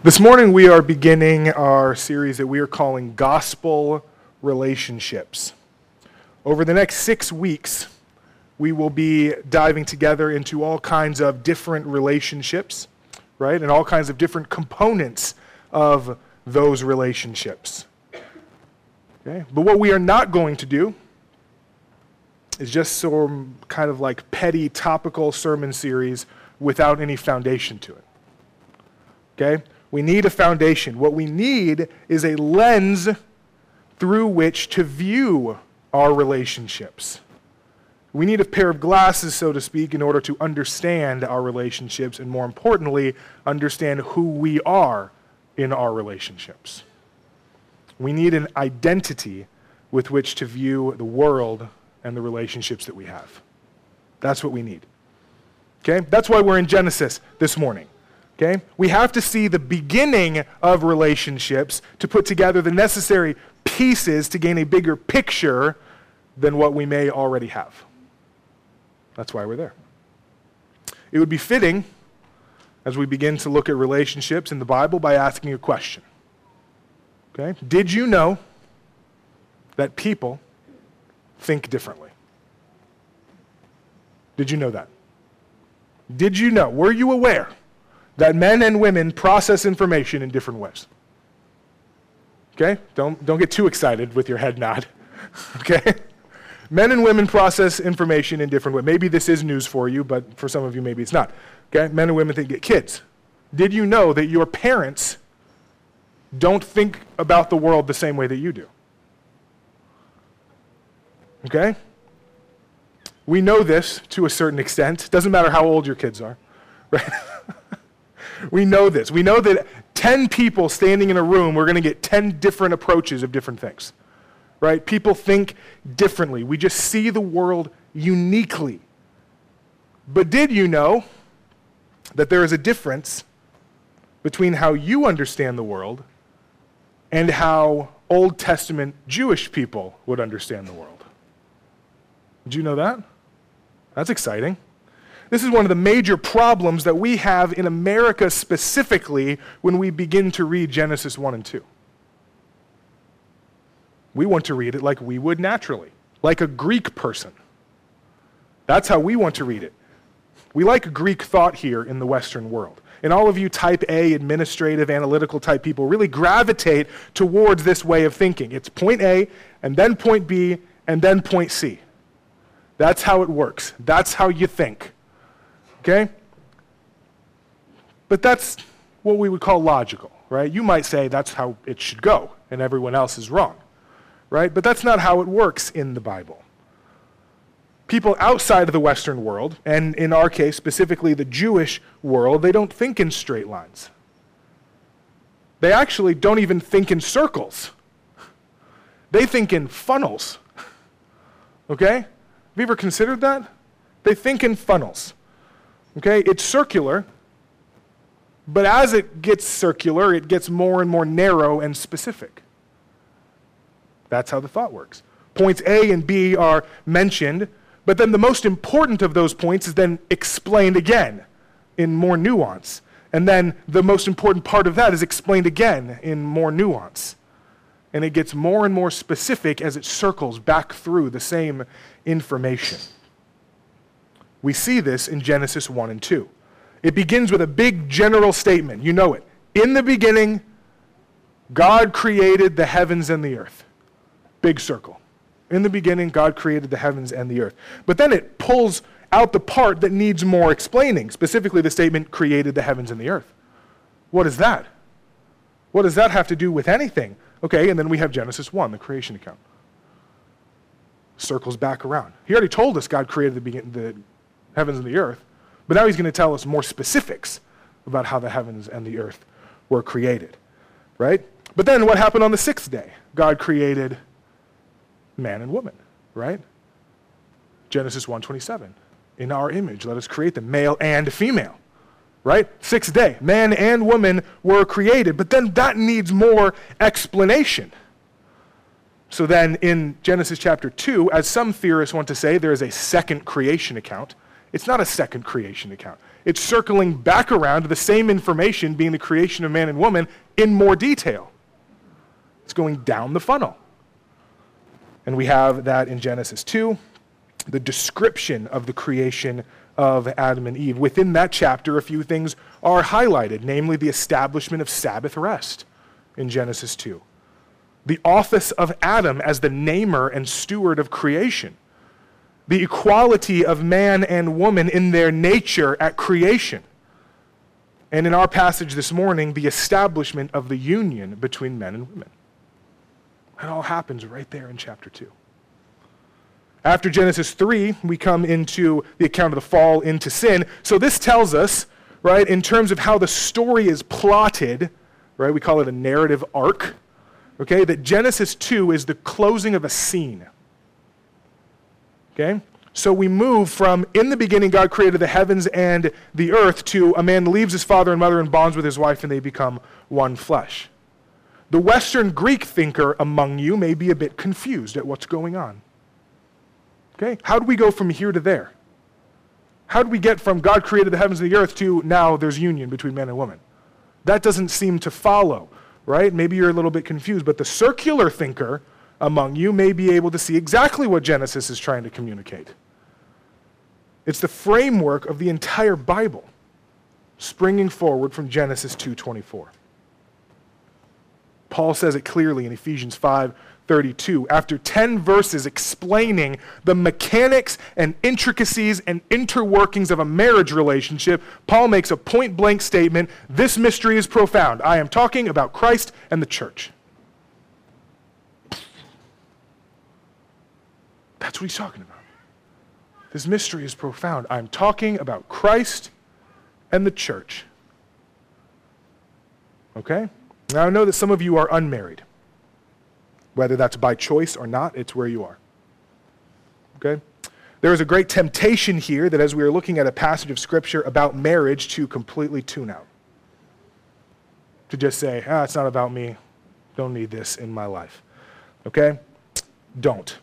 This morning we are beginning our series that we are calling Gospel Relationships. Over the next 6 weeks, we will be diving together into all kinds of different relationships, right? And all kinds of different components of those relationships. Okay? But what we are not going to do is just some kind of like petty topical sermon series without any foundation to it. Okay? We need a foundation. What we need is a lens through which to view our relationships. We need a pair of glasses, so to speak, in order to understand our relationships and, more importantly, understand who we are in our relationships. We need an identity with which to view the world and the relationships that we have. That's what we need. Okay? That's why we're in Genesis this morning. Okay? We have to see the beginning of relationships to put together the necessary pieces to gain a bigger picture than what we may already have. That's why we're there. It would be fitting, as we begin to look at relationships in the Bible, by asking a question. Okay? Did you know that people think differently? Did you know that? Did you know? Were you aware that men and women process information in different ways? Okay? Don't get too excited with your head nod. Okay? Men and women process information in different ways. Maybe this is news for you, but for some of you, maybe it's not. Okay? Men and women think get kids. Did you know that your parents don't think about the world the same way that you do? Okay? We know this to a certain extent. Doesn't matter how old your kids are, right? We know this. We know that 10 people standing in a room, we're going to get 10 different approaches of different things, right? People think differently. We just see the world uniquely. But did you know that there is a difference between how you understand the world and how Old Testament Jewish people would understand the world? Did you know that? That's exciting. This is one of the major problems that we have in America specifically when we begin to read Genesis 1 and 2. We want to read it like we would naturally, like a Greek person. That's how we want to read it. We like Greek thought here in the Western world. And all of you type A, administrative, analytical type people really gravitate towards this way of thinking. It's point A, and then point B, and then point C. That's how it works. That's how you think. Okay? But that's what we would call logical, right? You might say that's how it should go, and everyone else is wrong, right? But that's not how it works in the Bible. People outside of the Western world, and in our case, specifically the Jewish world, they don't think in straight lines. They actually don't even think in circles. They think in funnels. Okay? Have you ever considered that? They think in funnels. Okay, it's circular, but as it gets circular, it gets more and more narrow and specific. That's how the thought works. Points A and B are mentioned, but then the most important of those points is then explained again in more nuance. And then the most important part of that is explained again in more nuance. And it gets more and more specific as it circles back through the same information. We see this in Genesis 1 and 2. It begins with a big general statement. You know it. In the beginning, God created the heavens and the earth. Big circle. In the beginning, God created the heavens and the earth. But then it pulls out the part that needs more explaining, specifically the statement, created the heavens and the earth. What is that? What does that have to do with anything? Okay, and then we have Genesis 1, the creation account. Circles back around. He already told us God created the heavens and the earth, but now he's going to tell us more specifics about how the heavens and the earth were created, right? But then what happened on the sixth day? God created man and woman, right? Genesis 1:27. In our image, let us create them, male and female, right? Sixth day, man and woman were created, but then that needs more explanation. So then in Genesis chapter 2, as some theorists want to say, there is a second creation account. It's not a second creation account. it's circling back around to the same information, being the creation of man and woman, in more detail. It's going down the funnel. And we have that in Genesis 2, the description of the creation of Adam and Eve. Within that chapter, a few things are highlighted, namely the establishment of Sabbath rest in Genesis 2. The office of Adam as the namer and steward of creation. The equality of man and woman in their nature at creation. And in our passage this morning, the establishment of the union between men and women. That all happens right there in chapter 2. After Genesis 3, we come into the account of the fall into sin. So this tells us, right, in terms of how the story is plotted, right, we call it a narrative arc, okay, that Genesis 2 is the closing of a scene. Okay? So we move from, in the beginning God created the heavens and the earth, to a man leaves his father and mother and bonds with his wife and they become one flesh. The Western Greek thinker among you may be a bit confused at what's going on. Okay? How do we go from here to there? How do we get from God created the heavens and the earth to now there's union between man and woman? That doesn't seem to follow, right? Maybe you're a little bit confused, but the circular thinker among you may be able to see exactly what Genesis is trying to communicate. It's the framework of the entire Bible, springing forward from Genesis 2:24. Paul says it clearly in Ephesians 5:32. After 10 verses explaining the mechanics and intricacies and interworkings of a marriage relationship, Paul makes a point-blank statement, this mystery is profound. I am talking about Christ and the church. That's what he's talking about. This mystery is profound. I'm talking about Christ and the church. Okay? Now I know that some of you are unmarried. Whether that's by choice or not, it's where you are. Okay? There is a great temptation here that as we are looking at a passage of Scripture about marriage to completely tune out. To just say, it's not about me. Don't need this in my life. Okay? Don't.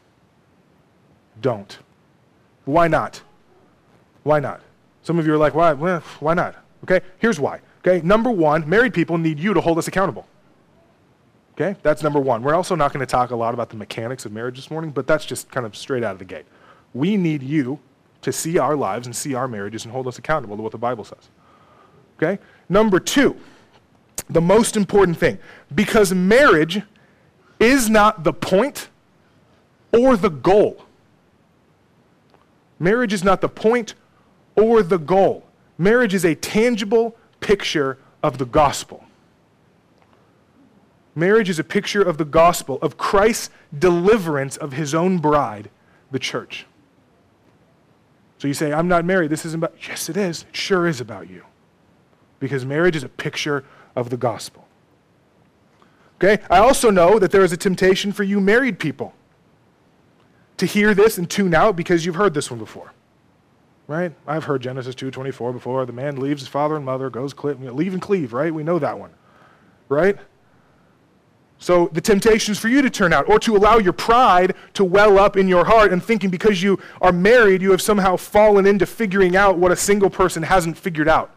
Why not? Why not? Some of you are like, why? Well, why not? Okay? Here's why. Okay? Number one, married people need you to hold us accountable. Okay? That's number one. We're also not going to talk a lot about the mechanics of marriage this morning, but that's just kind of straight out of the gate. We need you to see our lives and see our marriages and hold us accountable to what the Bible says. Okay? Number two, the most important thing, because marriage is not the point or the goal. Marriage is not the point or the goal. Marriage is a tangible picture of the gospel. Marriage is a picture of the gospel, of Christ's deliverance of his own bride, the church. So you say, I'm not married, this isn't about, yes it is, it sure is about you. Because marriage is a picture of the gospel. Okay, I also know that there is a temptation for you married people to hear this and tune out because you've heard this one before. Right? I've heard Genesis 2:24 before. The man leaves his father and mother, goes leave and cleave, right? We know that one. Right? So the temptation is for you to turn out or to allow your pride to well up in your heart and thinking because you are married, you have somehow fallen into figuring out what a single person hasn't figured out.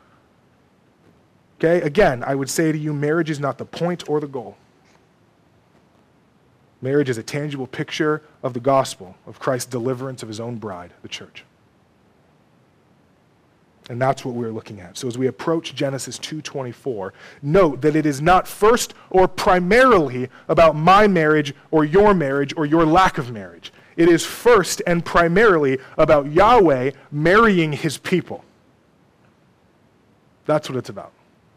Okay? Again, I would say to you, marriage is not the point or the goal. Marriage is a tangible picture of the gospel, of Christ's deliverance of his own bride, the church. And that's what we're looking at. So as we approach Genesis 2:24, note that it is not first or primarily about my marriage or your lack of marriage. It is first and primarily about Yahweh marrying his people. That's what it's about.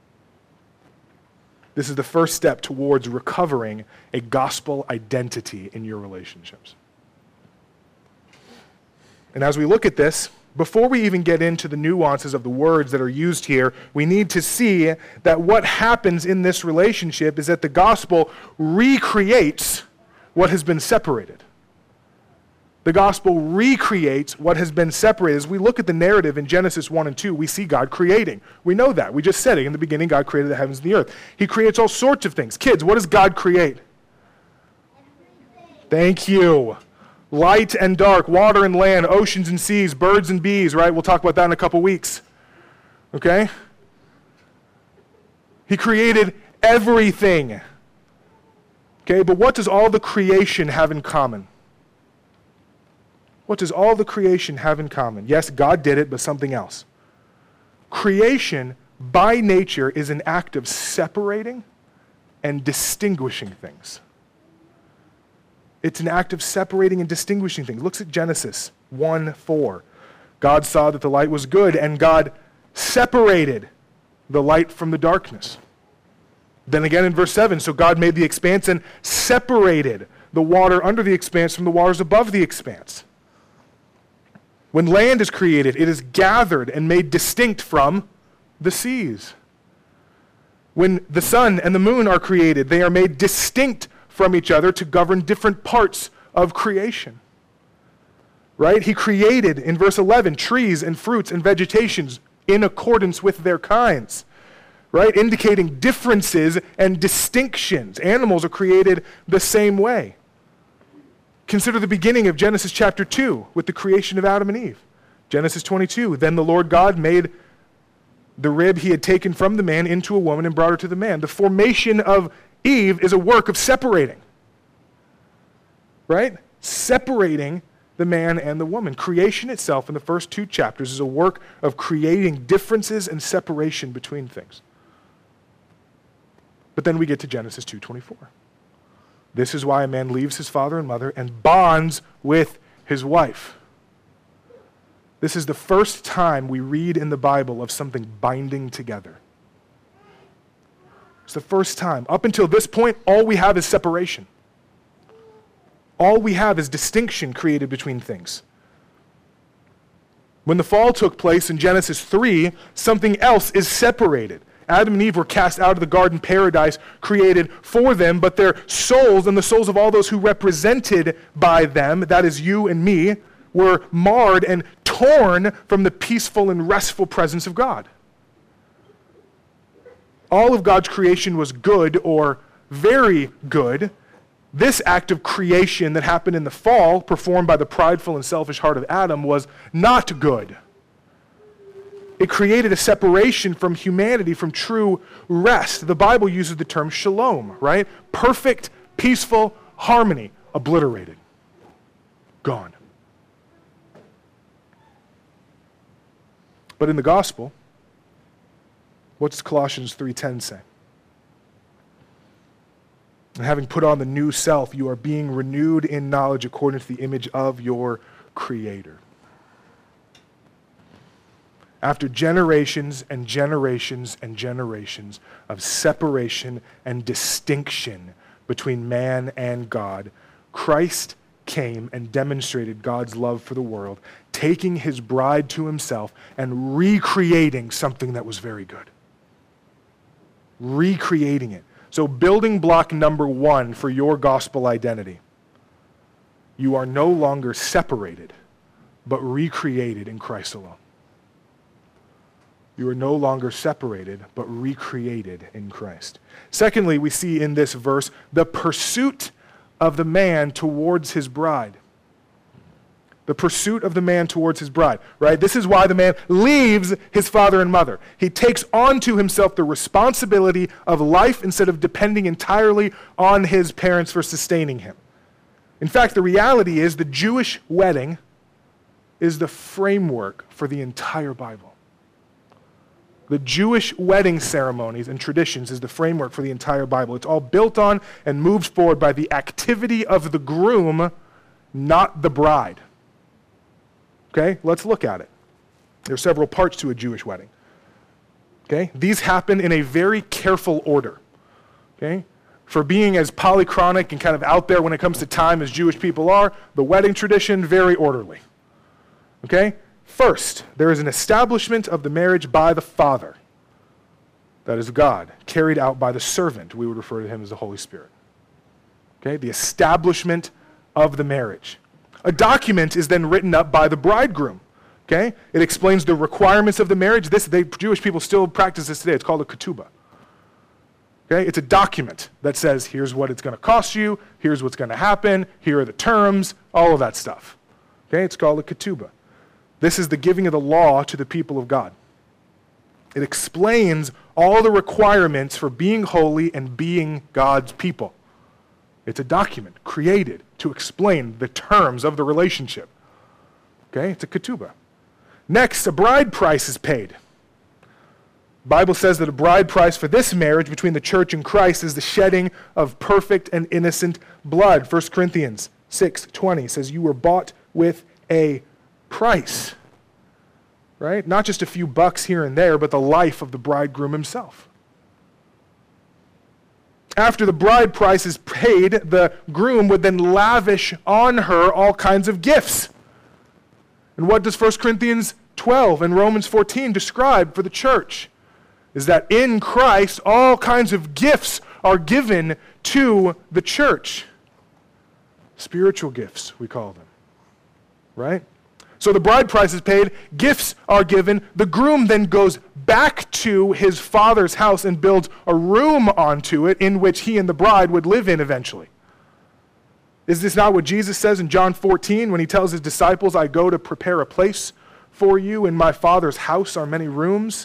This is the first step towards recovering a gospel identity in your relationships. And as we look at this, before we even get into the nuances of the words that are used here, we need to see that what happens in this relationship is that the gospel recreates what has been separated. The gospel recreates what has been separated. As we look at the narrative in Genesis 1 and 2, we see God creating. We know that. We just said it. In the beginning, God created the heavens and the earth. He creates all sorts of things. Kids, what does God create? Thank you. Light and dark, water and land, oceans and seas, birds and bees, right? We'll talk about that in a couple weeks, Okay? He created everything. Okay, but what does all the creation have in common? What does all the creation have in common? Yes, God did it, but something else. Creation, by nature, is an act of separating and distinguishing things. It's an act of separating and distinguishing things. Look at Genesis 1:4. God saw that the light was good, and God separated the light from the darkness. Then again in verse 7, so God made the expanse and separated the water under the expanse from the waters above the expanse. When land is created, it is gathered and made distinct from the seas. When the sun and the moon are created, they are made distinct from each other to govern different parts of creation. Right? He created, in verse 11, trees and fruits and vegetations in accordance with their kinds. Right? Indicating differences and distinctions. Animals are created the same way. Consider the beginning of Genesis chapter 2 with the creation of Adam and Eve. Genesis 22, then the Lord God made the rib he had taken from the man into a woman and brought her to the man. The formation of Eve is a work of separating. Right? Separating the man and the woman. Creation itself in the first 2 chapters is a work of creating differences and separation between things. But then we get to Genesis 2:24. This is why a man leaves his father and mother and bonds with his wife. This is the first time we read in the Bible of something binding together. It's the first time. Up until this point, all we have is separation. All we have is distinction created between things. When the fall took place in Genesis 3, something else is separated. Adam and Eve were cast out of the garden paradise created for them, but their souls and the souls of all those who represented by them, that is you and me, were marred and torn from the peaceful and restful presence of God. All of God's creation was good or very good. This act of creation that happened in the fall, performed by the prideful and selfish heart of Adam, was not good. It created a separation from humanity, from true rest. The Bible uses the term shalom, right? Perfect, peaceful harmony, obliterated, gone. But in the gospel, what does Colossians 3:10 say? And having put on the new self, you are being renewed in knowledge according to the image of your Creator. After generations and generations and generations of separation and distinction between man and God, Christ came and demonstrated God's love for the world, taking his bride to himself and recreating something that was very good. Recreating it. So building block number 1 for your gospel identity. You are no longer separated, but recreated in Christ alone. You are no longer separated, but recreated in Christ. Secondly, we see in this verse the pursuit of the man towards his bride. The pursuit of the man towards his bride, right? This is why the man leaves his father and mother. He takes onto himself the responsibility of life instead of depending entirely on his parents for sustaining him. In fact, the reality is the Jewish wedding is the framework for the entire Bible. The Jewish wedding ceremonies and traditions is the framework for the entire Bible. It's all built on and moved forward by the activity of the groom, not the bride. Okay, let's look at it. There are several parts to a Jewish wedding. Okay, these happen in a very careful order. Okay, for being as polychronic and kind of out there when it comes to time as Jewish people are, the wedding tradition, very orderly. Okay? First, there is an establishment of the marriage by the Father. That is God, carried out by the servant. We would refer to him as the Holy Spirit. Okay? The establishment of the marriage. A document is then written up by the bridegroom. Okay? It explains the requirements of the marriage. Jewish people still practice this today. It's called a ketubah. Okay? It's a document that says, here's what it's going to cost you, here's what's going to happen, here are the terms, all of that stuff. Okay? It's called a ketubah. This is the giving of the law to the people of God. It explains all the requirements for being holy and being God's people. It's a document created to explain the terms of the relationship. Okay, it's a ketubah. Next, a bride price is paid. The Bible says that a bride price for this marriage between the church and Christ is the shedding of perfect and innocent blood. 1 Corinthians 6:20 says, you were bought with a price. Right? Not just a few bucks here and there, but the life of the bridegroom himself. After the bride price is paid, the groom would then lavish on her all kinds of gifts. And what does 1 Corinthians 12 and Romans 14 describe for the church? Is that in Christ, all kinds of gifts are given to the church. Spiritual gifts, we call them. Right? So the bride price is paid, gifts are given, the groom then goes back to his father's house and builds a room onto it in which he and the bride would live in eventually. Is this not what Jesus says in John 14 when he tells his disciples, I go to prepare a place for you, in my Father's house are many rooms?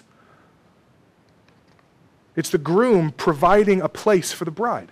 It's the groom providing a place for the bride.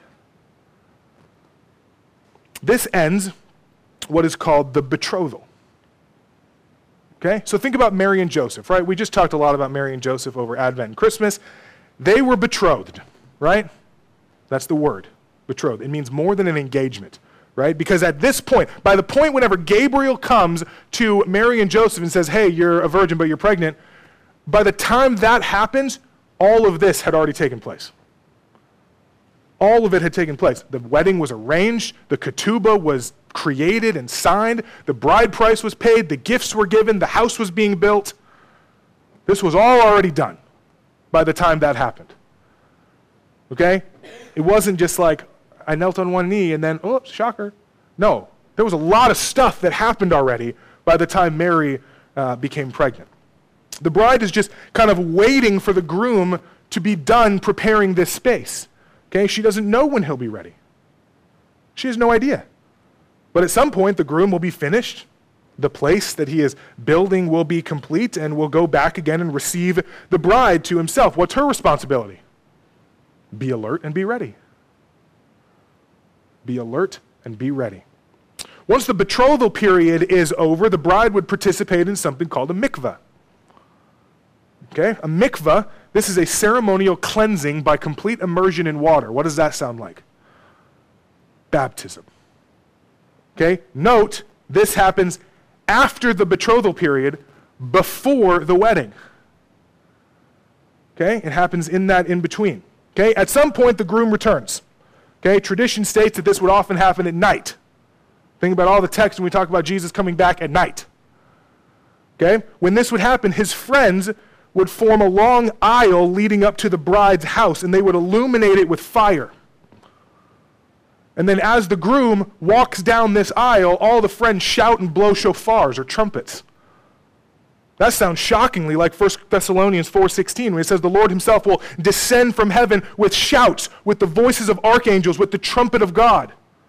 This ends what is called the betrothal. Okay, so think about Mary and Joseph, right? We just talked a lot about Mary and Joseph over Advent and Christmas. They were betrothed, right? That's the word, betrothed. It means more than an engagement, right? Because at this point, by the point whenever Gabriel comes to Mary and Joseph and says, hey, you're a virgin, but you're pregnant, by the time that happens, all of this had already taken place. All of it had taken place. The wedding was arranged, the ketubah was created and signed, the bride price was paid, the gifts were given, the house was being built. This was all already done by the time that happened. Okay? It wasn't just like, I knelt on one knee and then, oh, shocker. No, there was a lot of stuff that happened already by the time Mary became pregnant. The bride is just kind of waiting for the groom to be done preparing this space. Okay? She doesn't know when he'll be ready. She has no idea. But at some point, the groom will be finished. The place that he is building will be complete and will go back again and receive the bride to himself. What's her responsibility? Be alert and be ready. Be alert and be ready. Once the betrothal period is over, the bride would participate in something called a mikvah. Okay? A mikvah, this is a ceremonial cleansing by complete immersion in water. What does that sound like? Baptism. Okay? Note, this happens after the betrothal period, before the wedding. Okay? It happens in that in between. Okay? At some point, the groom returns. Okay? Tradition states that this would often happen at night. Think about all the texts when we talk about Jesus coming back at night. Okay? When this would happen, his friends would form a long aisle leading up to the bride's house, and they would illuminate it with fire. And then as the groom walks down this aisle, all the friends shout and blow shofars or trumpets. That sounds shockingly like 1 Thessalonians 4:16, when it says the Lord himself will descend from heaven with shouts, with the voices of archangels, with the trumpet of God.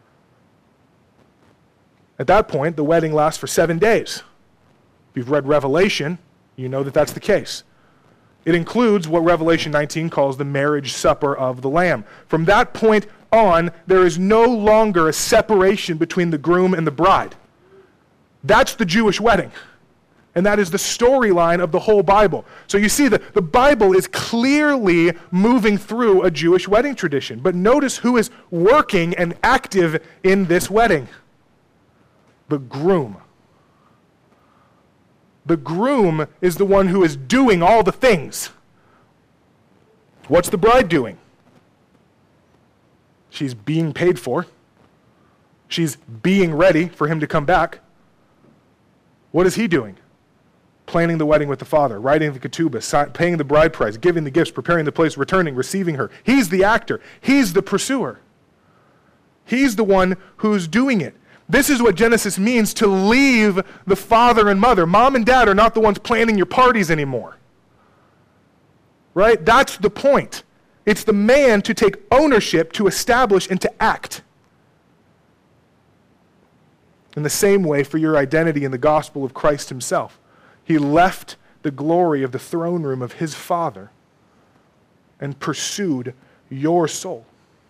At that point, the wedding lasts for 7 days. If you've read Revelation, you know that that's the case. It includes what Revelation 19 calls the marriage supper of the Lamb. From that point on, there is no longer a separation between the groom and the bride. That's the Jewish wedding. And that is the storyline of the whole Bible. So you see that the Bible is clearly moving through a Jewish wedding tradition. But notice who is working and active in this wedding. The groom. The groom is the one who is doing all the things. What's the bride doing? She's being paid for. She's being ready for him to come back. What is he doing? Planning the wedding with the father, writing the ketubah, paying the bride price, giving the gifts, preparing the place, returning, receiving her. He's the actor. He's the pursuer. He's the one who's doing it. This is what Genesis means, to leave the father and mother. Mom and dad are not the ones planning your parties anymore. Right? That's the point. It's the man to take ownership, to establish, and to act. In the same way for your identity in the gospel of Christ himself. He left the glory of the throne room of his Father and pursued your soul.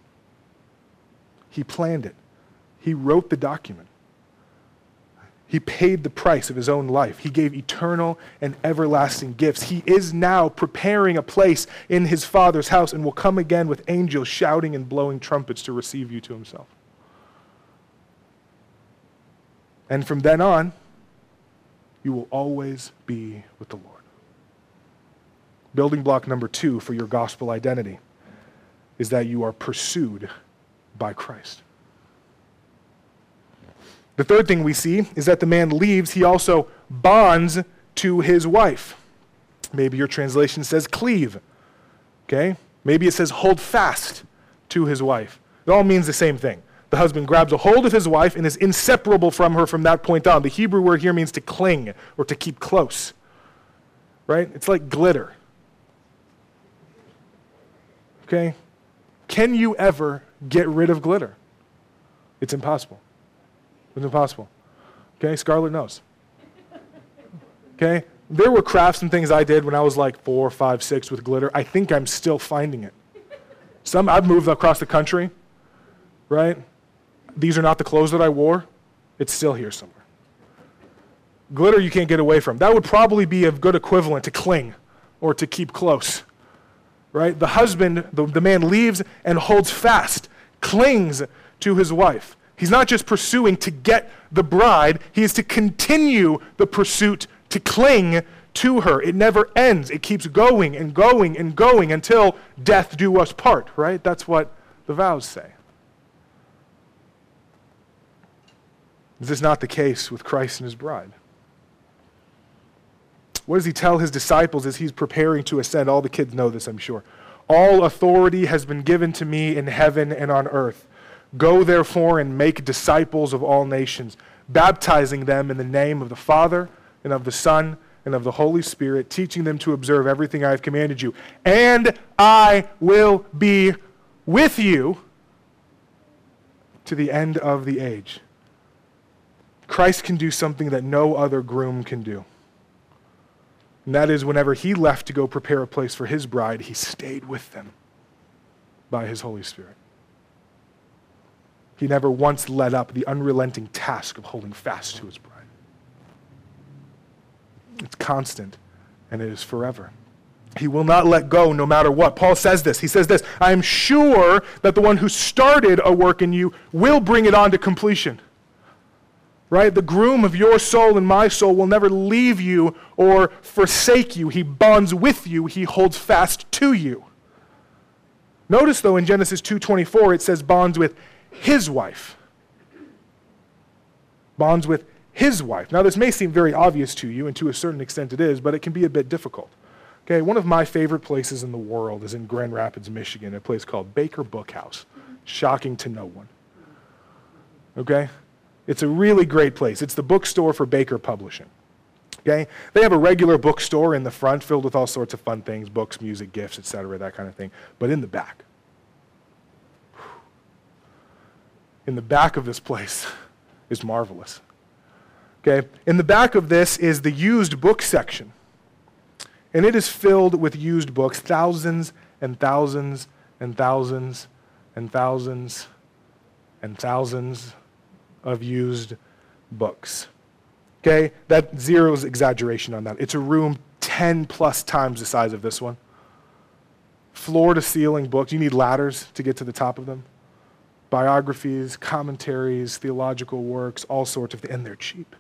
He planned it. He wrote the document. He paid the price of his own life. He gave eternal and everlasting gifts. He is now preparing a place in his Father's house and will come again with angels shouting and blowing trumpets to receive you to himself. And from then on, you will always be with the Lord. Building block number 2 for your gospel identity is that you are pursued by Christ. The third thing we see is that the man leaves, he also bonds to his wife. Maybe your translation says cleave, okay? Maybe it says hold fast to his wife. It all means the same thing. The husband grabs a hold of his wife and is inseparable from her from that point on. The Hebrew word here means to cling or to keep close, right? It's like glitter, okay? Can you ever get rid of glitter? It's impossible. It's impossible. Okay, Scarlett knows. Okay, there were crafts and things I did when I was like 4, 5, 6 with glitter. I think I'm still finding it. I've moved across the country, right? These are not the clothes that I wore. It's still here somewhere. Glitter you can't get away from. That would probably be a good equivalent to cling or to keep close, right? The husband, the man leaves and holds fast, clings to his wife. He's not just pursuing to get the bride, he is to continue the pursuit to cling to her. It never ends. It keeps going and going and going until death do us part, right? That's what the vows say. Is this not the case with Christ and his bride? What does he tell his disciples as he's preparing to ascend? All the kids know this, I'm sure. All authority has been given to me in heaven and on earth. Go therefore and make disciples of all nations, baptizing them in the name of the Father and of the Son and of the Holy Spirit, teaching them to observe everything I have commanded you. And I will be with you to the end of the age. Christ can do something that no other groom can do. And that is whenever he left to go prepare a place for his bride, he stayed with them by his Holy Spirit. He never once let up the unrelenting task of holding fast to his bride. It's constant, and it is forever. He will not let go no matter what. Paul says this. He says this, I am sure that the one who started a work in you will bring it on to completion. Right? The groom of your soul and my soul will never leave you or forsake you. He bonds with you. He holds fast to you. Notice, though, in Genesis 2:24, it says bonds with his wife. Bonds with his wife. Now, this may seem very obvious to you, and to a certain extent it is, but it can be a bit difficult. Okay, one of my favorite places in the world is in Grand Rapids, Michigan, a place called Baker Book House. Shocking to no one. Okay? It's a really great place. It's the bookstore for Baker Publishing. Okay? They have a regular bookstore in the front filled with all sorts of fun things, books, music, gifts, etc., that kind of thing. But in the back, of this place is marvelous. Okay? In the back of this is the used book section. And it is filled with used books, thousands and thousands and thousands and thousands and thousands of used books. Okay? That zero's exaggeration on that. It's a room 10 plus times the size of this one. Floor to ceiling books. You need ladders to get to the top of them. Biographies, commentaries, theological works, all sorts of things, and they're cheap.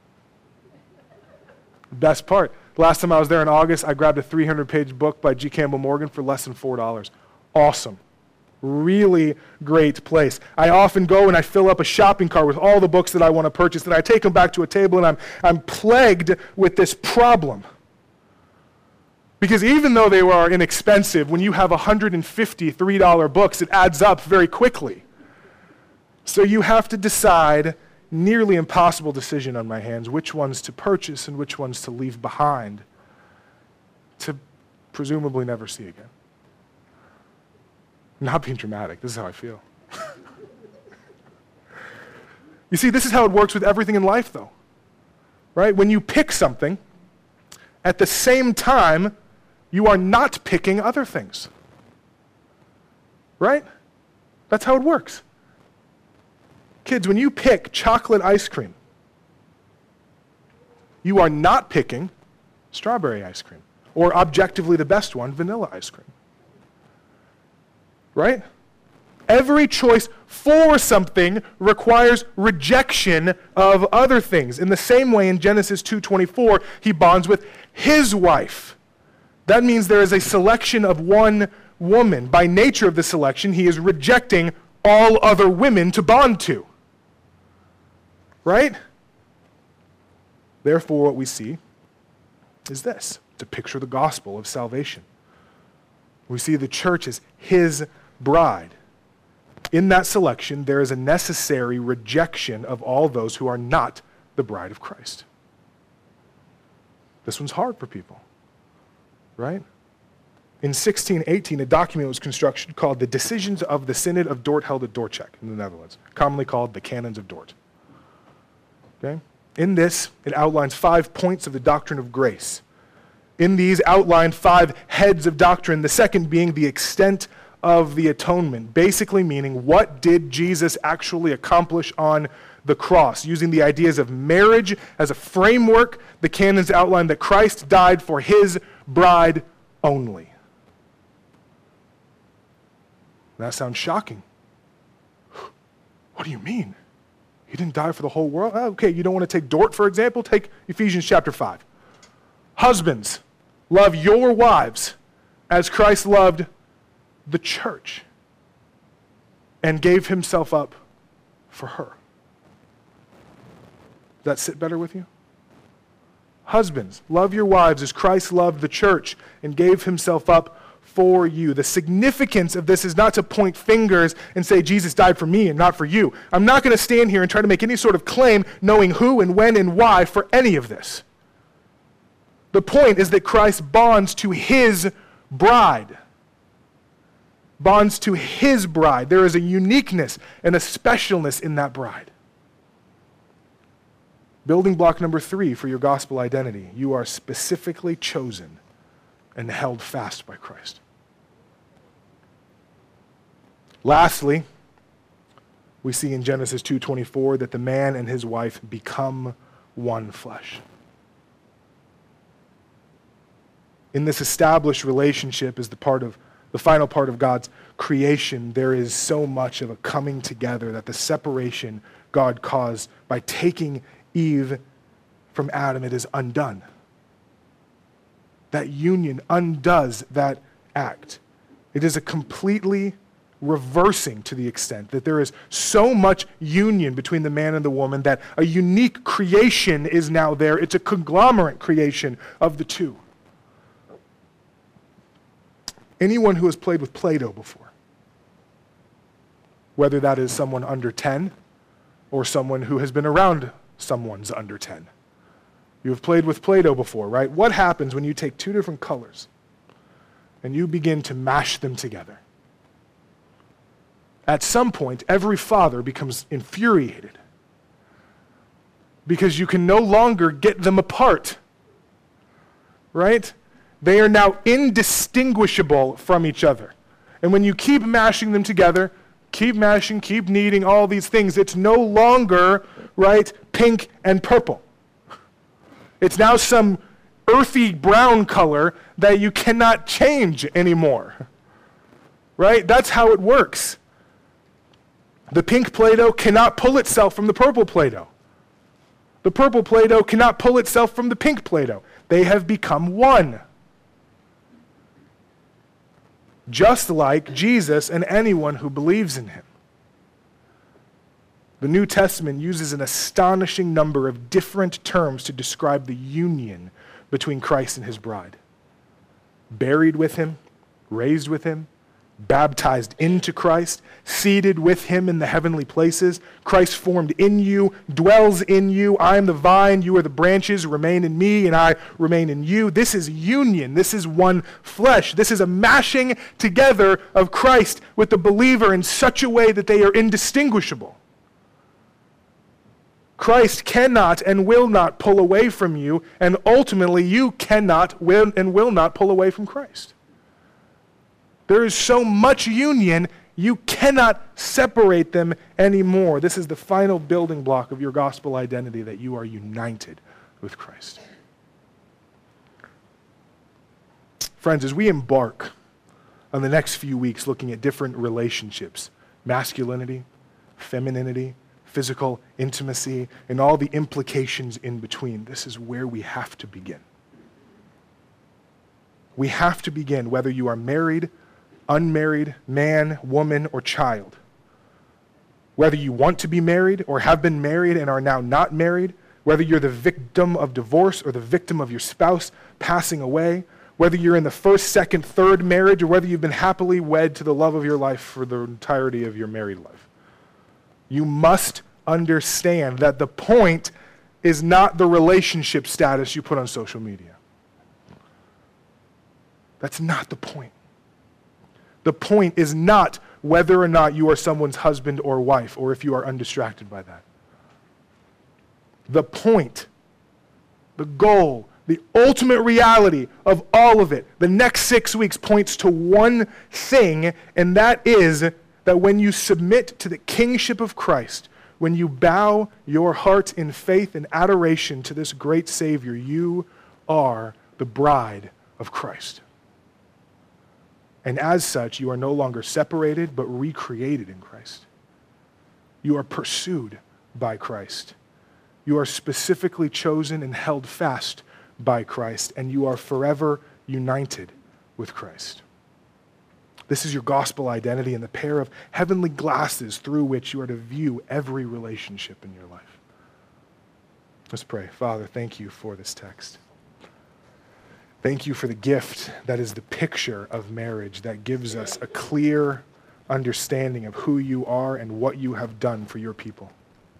Best part, last time I was there in August, I grabbed a 300-page book by G. Campbell Morgan for less than $4. Awesome. Really great place. I often go and I fill up a shopping cart with all the books that I want to purchase, and I take them back to a table, and I'm plagued with this problem. Because even though they are inexpensive, when you have 150 $3 books, it adds up very quickly. So you have to decide, nearly impossible decision on my hands, which ones to purchase and which ones to leave behind to presumably never see again. Not being dramatic, this is how I feel. You see, this is how it works with everything in life, though. Right? When you pick something, at the same time, you are not picking other things. Right? That's how it works. Kids, when you pick chocolate ice cream, you are not picking strawberry ice cream, or objectively the best one, vanilla ice cream. Right? Every choice for something requires rejection of other things. In the same way, in Genesis 2:24, he bonds with his wife. That means there is a selection of one woman. By nature of the selection, he is rejecting all other women to bond to. Right? Therefore, what we see is this. To picture the gospel of salvation. We see the church as his bride. In that selection, there is a necessary rejection of all those who are not the bride of Christ. This one's hard for people, right? In 1618, a document was constructed called the Decisions of the Synod of Dort held at Dordrecht in the Netherlands, commonly called the Canons of Dort. Okay? In this, it outlines 5 points of the doctrine of grace. In these outlined 5 heads of doctrine, the second being the extent of the atonement, basically meaning what did Jesus actually accomplish on the cross. Using the ideas of marriage as a framework, the canons outline that Christ died for his bride only. That sounds shocking. What do you mean? He didn't die for the whole world? Okay, you don't want to take Dort, for example? Take Ephesians chapter 5. Husbands, love your wives as Christ loved the church and gave himself up for her. Does that sit better with you? Husbands, love your wives as Christ loved the church and gave himself up for you. The significance of this is not to point fingers and say Jesus died for me and not for you. I'm not going to stand here and try to make any sort of claim knowing who and when and why for any of this. The point is that Christ bonds to his bride. Bonds to his bride. There is a uniqueness and a specialness in that bride. Building block number 3 for your gospel identity. You are specifically chosen and held fast by Christ. Lastly, we see in Genesis 2:24 that the man and his wife become one flesh. In this established relationship is the final part of God's creation. There is so much of a coming together that the separation God caused by taking Eve from Adam, it is undone. That union undoes that act. It is a completely reversing to the extent that there is so much union between the man and the woman that a unique creation is now there. It's a conglomerate creation of the two. Anyone who has played with Play-Doh before, whether that is someone under 10 or someone who has been around someone's under 10. You have played with Play-Doh before, right? What happens when you take 2 different colors and you begin to mash them together? At some point, every father becomes infuriated because you can no longer get them apart, right? They are now indistinguishable from each other. And when you keep mashing them together, keep mashing, keep kneading, all these things, it's no longer, right, pink and purple. It's now some earthy brown color that you cannot change anymore. Right? That's how it works. The pink Play-Doh cannot pull itself from the purple Play-Doh. The purple Play-Doh cannot pull itself from the pink Play-Doh. They have become one. Just like Jesus and anyone who believes in him. The New Testament uses an astonishing number of different terms to describe the union between Christ and his bride. Buried with him, raised with him, baptized into Christ, seated with him in the heavenly places. Christ formed in you, dwells in you. I am the vine, you are the branches, remain in me, and I remain in you. This is union. This is one flesh. This is a mashing together of Christ with the believer in such a way that they are indistinguishable. Christ cannot and will not pull away from you, and ultimately you cannot and will not pull away from Christ. There is so much union, you cannot separate them anymore. This is the final building block of your gospel identity, that you are united with Christ. Friends, as we embark on the next few weeks looking at different relationships, masculinity, femininity, physical intimacy, and all the implications in between, this is where we have to begin. We have to begin, whether you are married, unmarried, man, woman, or child. Whether you want to be married or have been married and are now not married, whether you're the victim of divorce or the victim of your spouse passing away, whether you're in the first, second, third marriage, or whether you've been happily wed to the love of your life for the entirety of your married life. You must understand that the point is not the relationship status you put on social media. That's not the point. The point is not whether or not you are someone's husband or wife, or if you are undistracted by that. The point, the goal, the ultimate reality of all of it, the next 6 weeks, points to one thing, and that is that when you submit to the kingship of Christ, when you bow your heart in faith and adoration to this great Savior, you are the bride of Christ. And as such, you are no longer separated, but recreated in Christ. You are pursued by Christ. You are specifically chosen and held fast by Christ, and you are forever united with Christ. This is your gospel identity and the pair of heavenly glasses through which you are to view every relationship in your life. Let's pray. Father, thank you for this text. Thank you for the gift that is the picture of marriage, that gives us a clear understanding of who you are and what you have done for your people.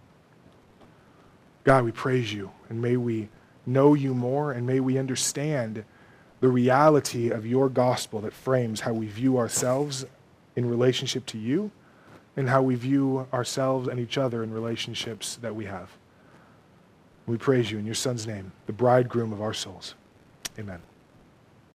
God, we praise you, and may we know you more, and may we understand the reality of your gospel that frames how we view ourselves in relationship to you, and how we view ourselves and each other in relationships that we have. We praise you in your Son's name, the bridegroom of our souls. Amen.